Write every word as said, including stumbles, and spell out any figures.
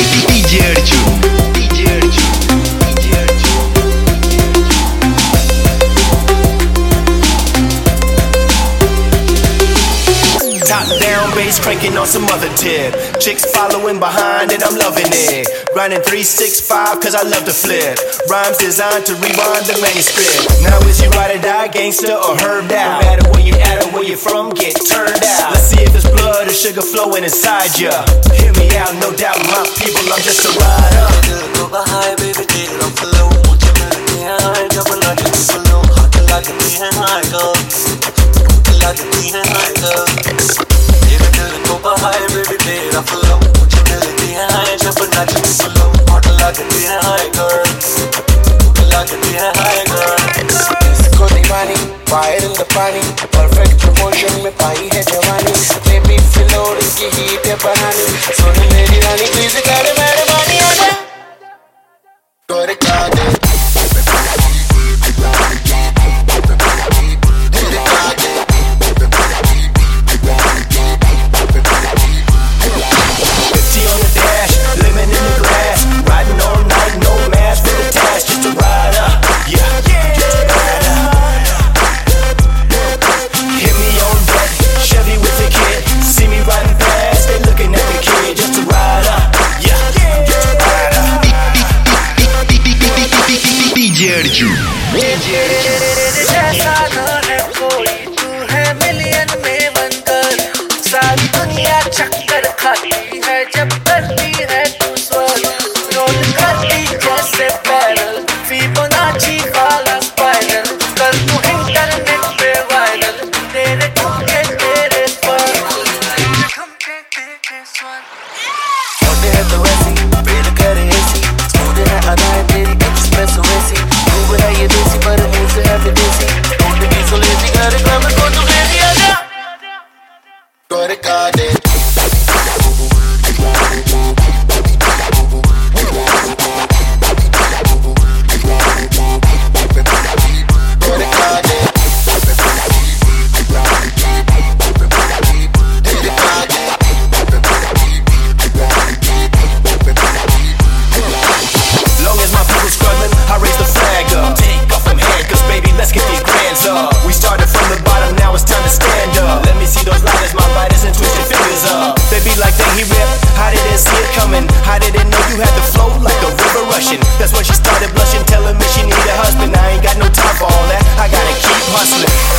D J Arjun, D J Arjun, D J Arjun. Top down bass cranking on some other tip. Chicks following behind and I'm loving it. Grinding three six five cause I love to flip. Rhymes designed to rewind the manuscript. Now is you ride or die, gangster or herbed out? No matter where you at or where you from, get turned out. Let's see if there's blood or sugar flowing inside ya. Hear me out, no doubt my people, I'm just a rider. Go high, baby, take it off the low. मुझे मिलती है high, जब लगती है low. हाथ लगती है high, girl. लगती है high, girl. मेरे दिल को बहाए, baby, तेरा flow. मुझे मिलती है high, जब लगती है low. हाथ लगती है high, girl. लगती है high, girl. इसको दीवानी, fire in the पानी, perfect promotion में पाई है जवानी. Baby, flow इसकी heat है बहानी. सुन मेरी रानी, please कर मेहरबानी आजा. Got it, got it. fifty on the dash, lemon in the glass. Riding all night, no mask for the task. Just a rider, yeah, just a rider. Hit me on deck, Chevy with the kid. See me riding past, they looking at the kid. Just a rider, yeah, just a rider. D J Arjun. जैसा न है कोई तू है million में बनकर सारी दुनिया चक्कर खाती है जब करती है तू स्वर रोल करती जैसे पैरल फिबोनाची वाला स्पाइरल कर तू इंटरनेट पे वायरल तेरे ठुमके तेरे स्वर ठुमके तेरे स्वर होते हैं तो ऐसी फेल करे ऐसी स्मूथ है अदाएं तेरी एक्सप्रेस वैसी रूब है ये देसी पर मुंह से है विदेशी टोट भी सो लेती कर क्लब को तू लेती आजा Got it, got it. Long as my people struggling, I raise the flag up. Take off from head, cause baby, let's get these grands up. We started from the bottom, now it's time to stand up. Let me see those lighters, my lighters, and twist your fingers up. They be like that, he ripped. How did they see it coming? How did they know you had to flow like a river rushing? That's when she started blushing, telling me she need a husband. I ain't got no time for all that, I gotta keep hustling.